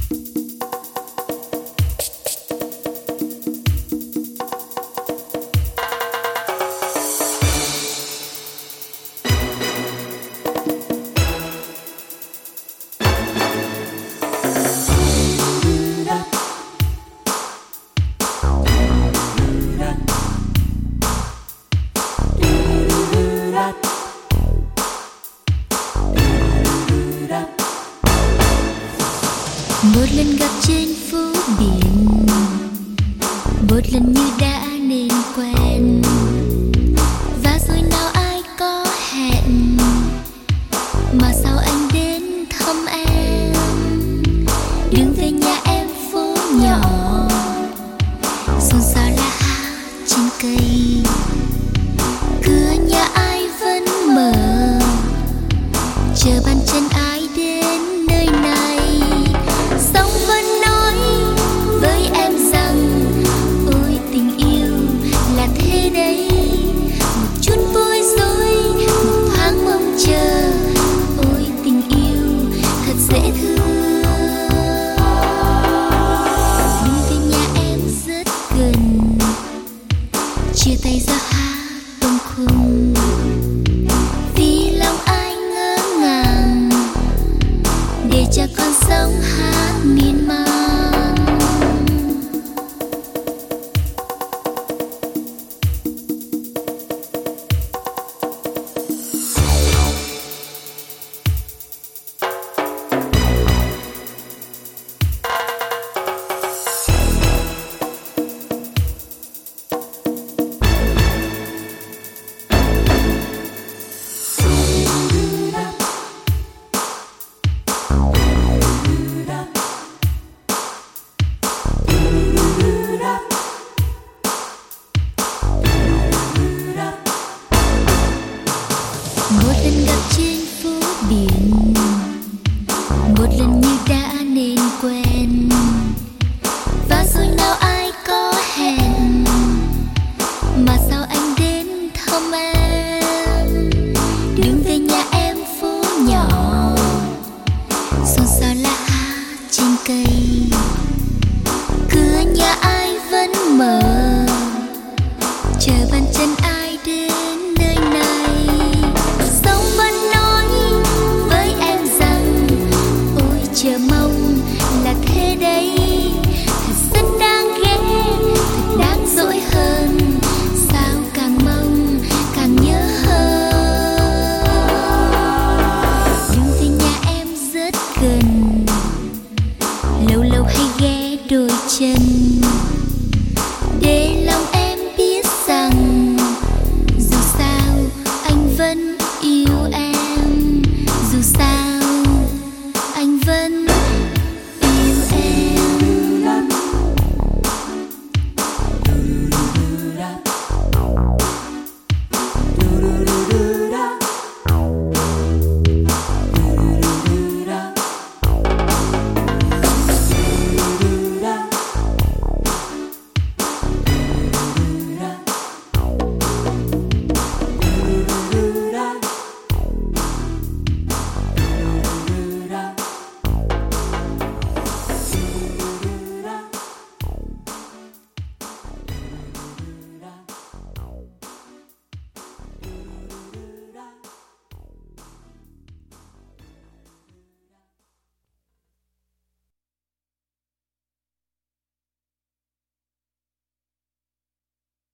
Một lần gặp trên phố biển, một lần như đã nên quen, và rồi nào ai có hẹn, mà sao anh đến thăm em. Đường về nhà em phố nhỏ, xôn xao la hét trên cây, cửa nhà ai vẫn mở, chờ bàn chân ai đến nơi này. Sóng vẫn nói với em rằng ôi tình yêu là thế đấy, một chút bối rối, một thoáng mong chờ, ôi tình yêu thật dễ thương. Đường về nhà em rất gần, chia tay ra hát tung khung, vì lòng ai ngỡ ngàng để cha con sống hát miên man. Một lần gặp trên phố biển, một lần như đã nên quen, và rồi nào ai có hẹn, mà sao anh đến thăm em. Đường về nhà em phố nhỏ, xôn xao la hét trên cây, cửa nhà ai vẫn mở, chờ bàn chân ai đến nơi này. Sóng vẫn nói với em rằng ôi chờ mong là thế đấy, thật rất đáng ghét, thật đáng dỗi hơn, sao càng mong càng nhớ hơn. Đường về nhà em rất gần, lâu lâu hay ghé đôi chân,